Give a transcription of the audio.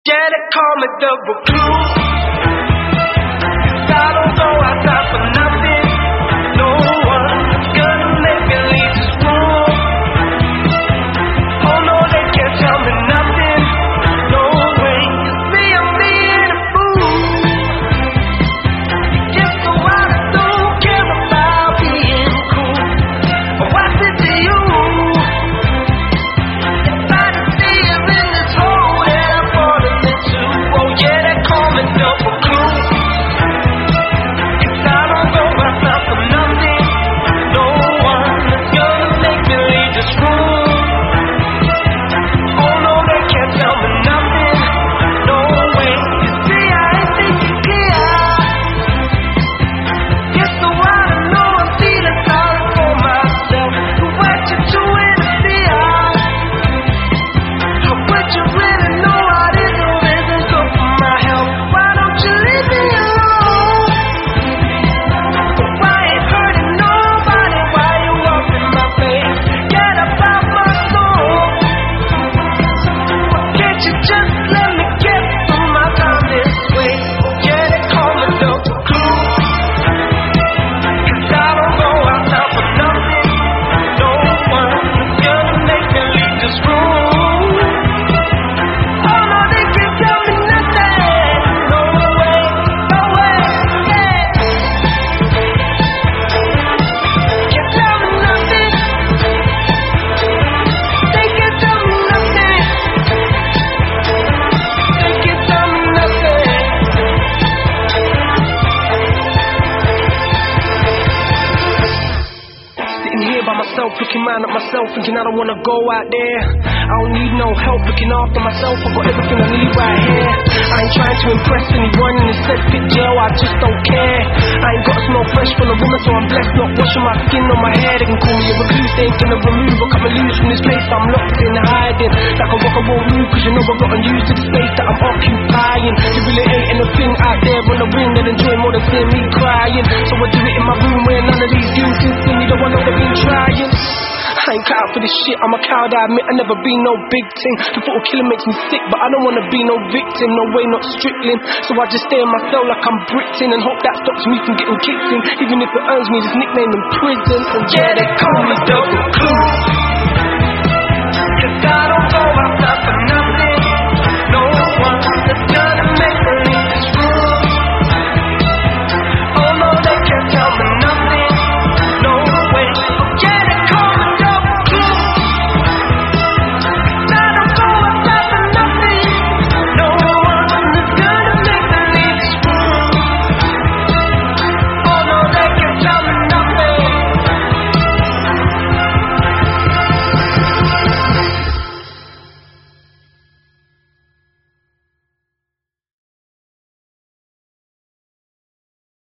Yeah, they call me the recluse. 'Cause I don't go outside for nothing. No one's gonna make me leave this room. Oh no, they can't tell me nothing. No way, it's me, I'm being a fool. Just so I don't care about being cool. But what's it to you? If I just see you in this hole that I'm falling into. Oh yeah, they call me the recluse. 'Cause I don't go outside for nothing. No one's gonna make me leave this room. Oh no, they can't tell me nothing. No way, you see I ain't thinking clear. Just so I know I'm feeling sorry for myself. But what you doing to fear? What you really know what isn't good for my health. Why don't you leave me alone? Why ain't hurting nobody? Why you up in my face? Get up out my soul. Can't you just let me get through my time this way? Yeah, they call me the recluse. 'Cause I don't go outside for nothing. No one's gonna make me leave this room. Oh no, they can't tell me nothing. No way, no way, yeah. Can't tell me nothing. They can't tell me nothing. They can't tell me nothing. Sitting here by myself, looking round at myself, thinking I don't wanna go out there. I don't need no help looking after myself. I got everything I need right here. I ain't trying to impress anyone in this fit jail. I just don't care. I ain't got to smell fresh from a woman, so I'm blessed. Not washing my skin on my hair. They can call me a recluse. They ain't gonna remove or come and lose from this place I'm locked in hiding. Like a rock and roll move, 'cause you know I've gotten used to the space that I'm occupying. There really ain't anything out there on the ring that enjoy more than seeing me crying. So I do it in my room where none of these dudes can see me. Though I know they've been trying. I ain't cut out for this shit, I'm a coward, I admit I never been no big thing. The thought of killing makes me sick, but I don't wanna be no victim. No way, not strickling. So I just stay in my cell like I'm Britain and hope that stops me from getting kicked in. Even if it earns me this nickname in prison. And yeah, they call me the recluse. 'Cause I don't go outside for nothing.